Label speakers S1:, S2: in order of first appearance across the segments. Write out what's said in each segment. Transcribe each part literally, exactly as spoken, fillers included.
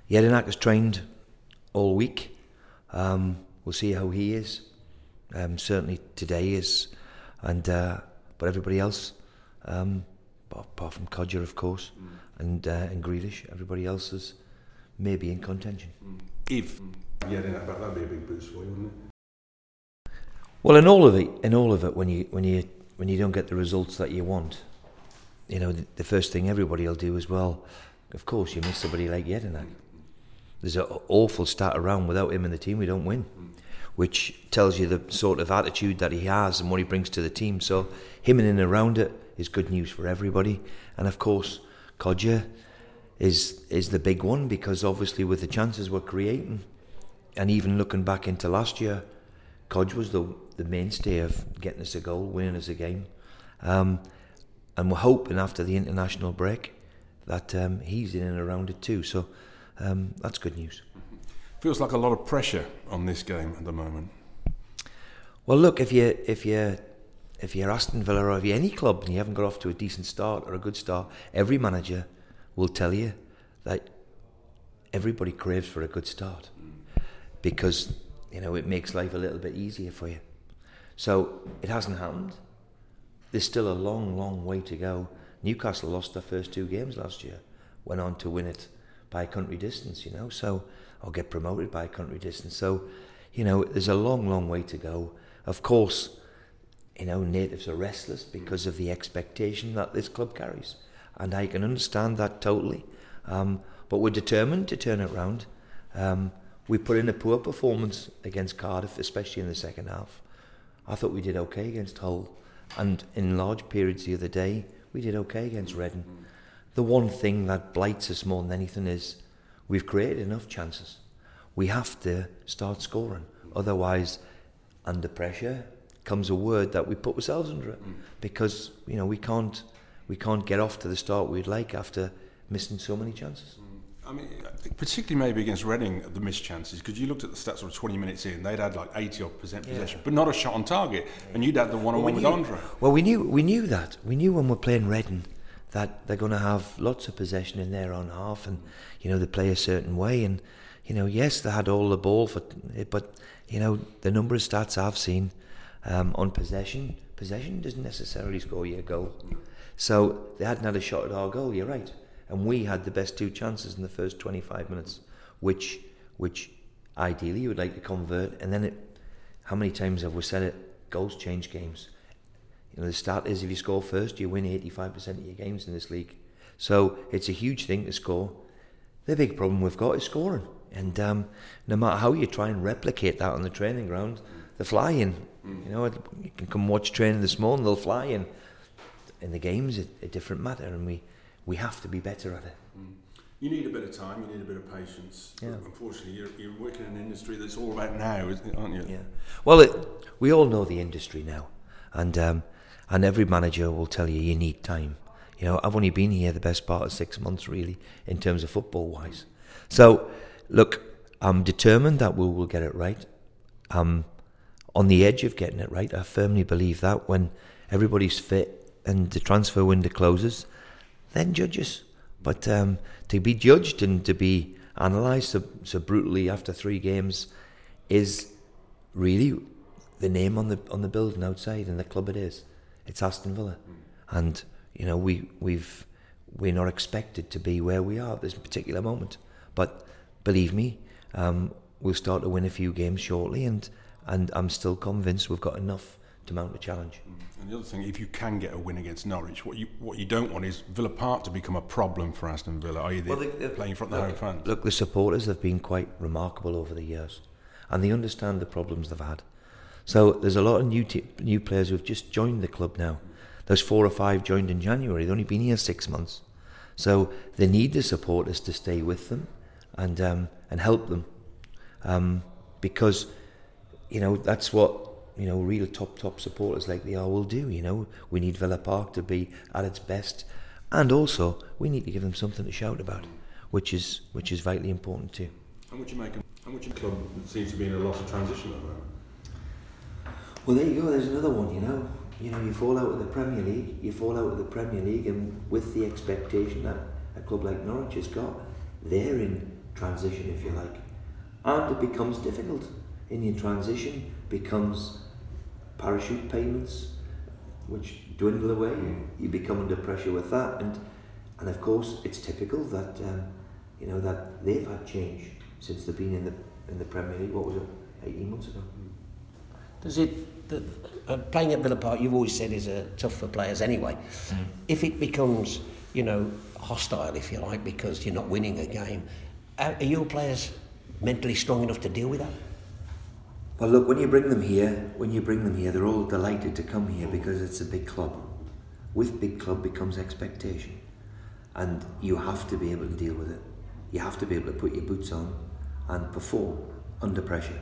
S1: Jedinak has trained all week. Um, we'll see how he is. Um, certainly today is, and uh, but everybody else, um, apart from Kodja, of course, mm. and uh, and Grealish, everybody else is maybe in contention.
S2: Mm. If Jedinak back, that'd be a big boost for you, wouldn't it?
S1: Well, in all of it, in all of it, when you when you when you don't get the results that you want, you know, the, the first thing everybody will do as well. Of course, you miss somebody like Jedinak. There's an awful stat around. Without him in the team, we don't win, mm. which tells you the sort of attitude that he has and what he brings to the team. So him in and around it is good news for everybody. And of course, Kodja is is the big one, because obviously with the chances we're creating, and even looking back into last year, Kodja was the the mainstay of getting us a goal, winning us a game. Um, and we're hoping after the international break that um, he's in and around it too. So um, that's good news.
S2: Feels like a lot of pressure on this game at the moment.
S1: Well, look, if you if you if you're Aston Villa or if you're any club and you haven't got off to a decent start or a good start, every manager will tell you that everybody craves for a good start, because you know it makes life a little bit easier for you. So it hasn't happened. There's still a long, long way to go. Newcastle lost their first two games last year, went on to win it by a country distance, you know, so or get promoted by a country distance. So, you know, there's a long, long way to go. Of course, you know, natives are restless because of the expectation that this club carries, and I can understand that totally. Um, but we're determined to turn it around. Um, we put in a poor performance against Cardiff, especially in the second half. I thought we did okay against Hull, and in large periods the other day we did okay against Reading. The one thing that blights us more than anything is we've created enough chances. We have to start scoring, otherwise under pressure comes a word that we put ourselves under it, because you know we can't we can't get off to the start we'd like after missing so many chances.
S2: I mean, particularly maybe against Reading, the missed chances, because you looked at the stats sort of twenty minutes in, they'd had like eighty odd percent possession, yeah. but not a shot on target, and you'd had the one-on-one well, we with Andre.
S1: Well, we knew we knew that. We knew when we're playing Reading that they're going to have lots of possession in their own half, and you know they play a certain way, and you know yes they had all the ball, for, but you know the number of stats I've seen um, on possession, possession doesn't necessarily score you a goal. So they hadn't had a shot at our goal. You're right. And we had the best two chances in the first twenty-five minutes, which which ideally you would like to convert. And then it, how many times have we said it, goals change games. You know, the start is if you score first, you win eighty-five percent of your games in this league. So it's a huge thing to score. The big problem we've got is scoring. And um, no matter how you try and replicate that on the training ground, they're flying. You know, you can come watch training this morning, they'll fly in. In the games, it's a different matter, and we We have to be better at it.
S2: Mm. You need a bit of time, you need a bit of patience.
S1: Yeah.
S2: Unfortunately, you're, you're working in an industry that's all about now, aren't you?
S1: Yeah. Well, it, we all know the industry now, and um, and every manager will tell you you need time. You know, I've only been here the best part of six months, really, in terms of football-wise. So, look, I'm determined that we will get it right. I'm on the edge of getting it right. I firmly believe that when everybody's fit and the transfer window closes, then judge us. But um, to be judged and to be analysed so, so brutally after three games is really the name on the on the building outside, and the club it is. It's Aston Villa, mm. and you know we we've we're not expected to be where we are at this particular moment. But believe me, um, we'll start to win a few games shortly, and and I'm still convinced we've got enough to mount a challenge.
S2: Mm. And the other thing, if you can get a win against Norwich, what you what you don't want is Villa Park to become a problem for Aston Villa. Are you well, they, they, playing in front of the home fans?
S1: Look, the supporters have been quite remarkable over the years, and they understand the problems they've had. So there's a lot of new t- new players who've just joined the club now. There's four or five joined in January. They've only been here six months. So they need the supporters to stay with them and um, and help them, um, because you know that's what. You know, real top, top supporters like they are will do, you know. We need Villa Park to be at its best. And also, we need to give them something to shout about, which is which is vitally important too.
S2: How much you make? How much your club seems to be in a lot of transition at the moment?
S1: Well, there you go. There's another one, you know. You know, you fall out of the Premier League, you fall out of the Premier League, and with the expectation that a club like Norwich has got, they're in transition, if you like. And it becomes difficult. In your transition becomes parachute payments, which dwindle away. You, you become under pressure with that, and and of course it's typical that um, you know that they've had change since they've been in the in the Premier League. What was it, eighteen months ago?
S3: Does it the, uh, playing at Villa Park? You've always said is uh, tough for players anyway. Mm. If it becomes, you know, hostile, if you like, because you're not winning a game, are, are your players mentally strong enough to deal with that?
S1: Well, look, when you bring them here, when you bring them here, they're all delighted to come here because it's a big club. With big club becomes expectation, and you have to be able to deal with it. You have to be able to put your boots on and perform under pressure,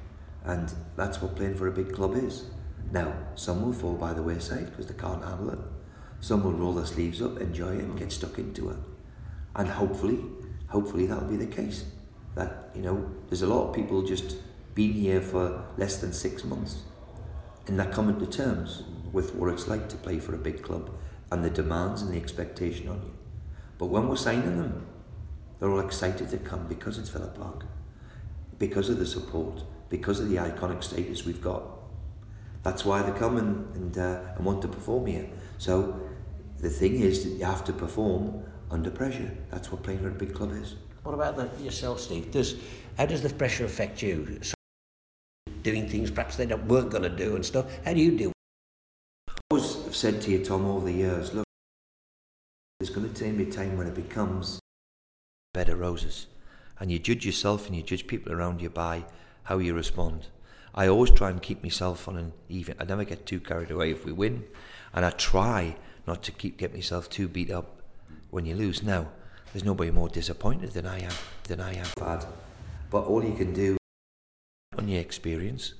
S1: and that's what playing for a big club is. Now, some will fall by the wayside because they can't handle it. Some will roll their sleeves up, enjoy it, and get stuck into it. And hopefully, hopefully that'll be the case. That, you know, there's a lot of people just been here for less than six months and they're coming to terms with what it's like to play for a big club and the demands and the expectation on you. But when we're signing them, they're all excited to come because it's Villa Park, because of the support, because of the iconic status we've got. That's why they come and, and, uh, and want to perform here. So the thing is that you have to perform under pressure. That's what playing for a big club is.
S3: What about the, yourself, Steve? Does how does the pressure affect you? So doing things perhaps they don't, weren't going to do and stuff. How do you deal?
S1: I always have said to you, Tom, over the years, look, there's going to be a time when it becomes bed of roses, and you judge yourself and you judge people around you by how you respond. I always try and keep myself on an even. I never get too carried away if we win, and I try not to keep get myself too beat up when you lose. Now, there's nobody more disappointed than I am. Than I am. Bad, but all you can do on your experience,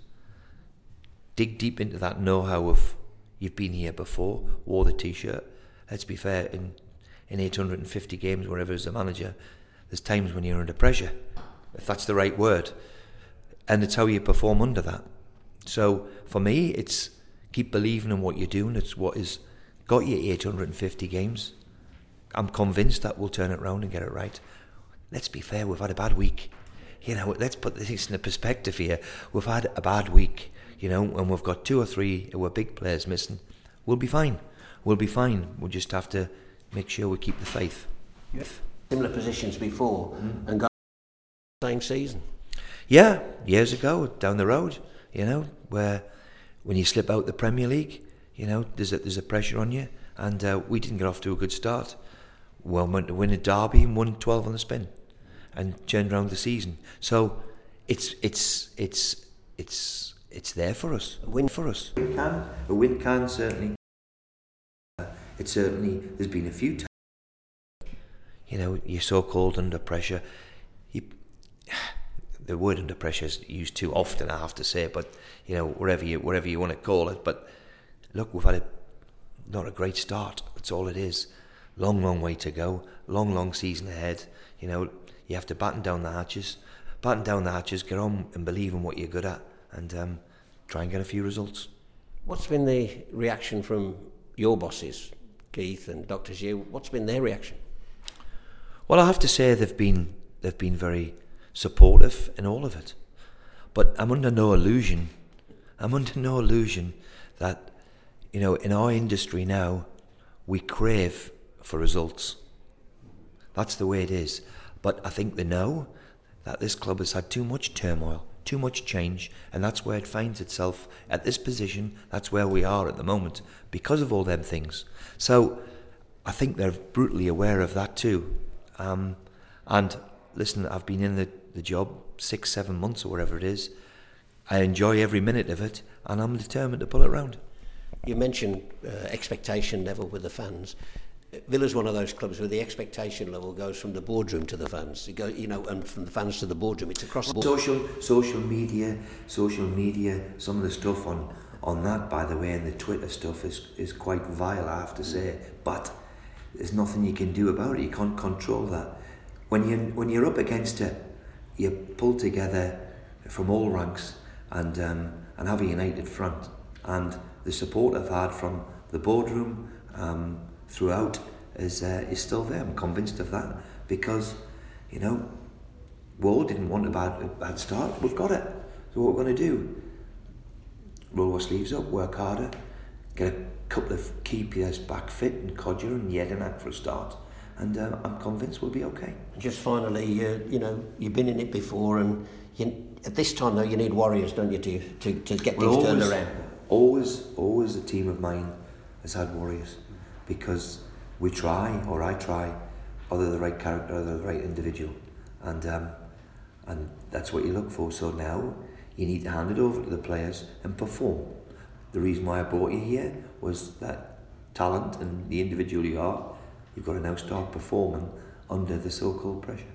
S1: dig deep into that know-how of you've been here before, wore the t-shirt. Let's be fair, in in eight hundred fifty games, wherever as a manager, there's times when you're under pressure, if that's the right word, and it's how you perform under that. So for me, it's keep believing in what you're doing. It's what has got you eight hundred fifty games. I'm convinced that we'll turn it around and get it right. Let's be fair, we've had a bad week. You know, let's put this in a perspective here. We've had a bad week, you know, and we've got two or three who are big players missing. We'll be fine. We'll be fine. We'll just have to make sure we keep the faith.
S3: Yep. Similar positions before mm. and got the same season.
S1: Yeah, years ago, down the road, you know, where when you slip out the Premier League, you know, there's a, there's a pressure on you, and uh, we didn't get off to a good start. Well, went to win a derby and won twelve on the spin, and turned around the season. So it's it's it's it's it's there for us. A win for us. A win can, a win can certainly. Uh, it certainly. There's been a few times. You know, you're so called under pressure. You, the word under pressure is used too often, I have to say, but you know, whatever you whatever you want to call it. But look, we've had a not a great start. That's all it is. Long, long way to go. Long, long season ahead. You know, you have to batten down the hatches. Batten down the hatches, get on and believe in what you're good at, and um, try and get a few results.
S3: What's been the reaction from your bosses, Keith and Doctor Hugh? What's been their reaction?
S1: Well, I have to say they've been they've been very supportive in all of it. But I'm under no illusion. I'm under no illusion that, you know, in our industry now, we crave for results. That's the way it is. But I think they know that this club has had too much turmoil, too much change, and that's where it finds itself at this position. That's where we are at the moment because of all them things. So I think they're brutally aware of that too. Um, and listen, I've been in the, the job six, seven months or whatever it is. I enjoy every minute of it, and I'm determined to pull it round.
S3: You mentioned uh, expectation level with the fans. Villa's one of those clubs where the expectation level goes from the boardroom to the fans. It go, you know, and from the fans to the boardroom. It's across the board.
S1: Social, social media, social media. Some of the stuff on, on that, by the way, and the Twitter stuff is is quite vile, I have to say. But there's nothing you can do about it. You can't control that. When you when you're up against it, you pull together from all ranks and um, and have a united front. And the support I've had from the boardroom um, throughout is uh, is still there. I'm convinced of that because, you know, Wall didn't want a bad, a bad start. We've got it. So what we're going to do? Roll our sleeves up, work harder, get a couple of key players back fit, and Codger and Jedinak for a start. And uh, I'm convinced we'll be okay.
S3: Just finally, uh, you know, you've been in it before, and you, at this time though, you need warriors, don't you, to to, to get
S1: well,
S3: things
S1: always,
S3: turned around?
S1: Always, always a team of mine has had warriors, because we try, or I try, are they the right character, are they the right individual, and um, and that's what you look for. So now you need to hand it over to the players and perform. The reason why I brought you here was that talent and the individual you are, you've got to now start performing under the so-called pressure.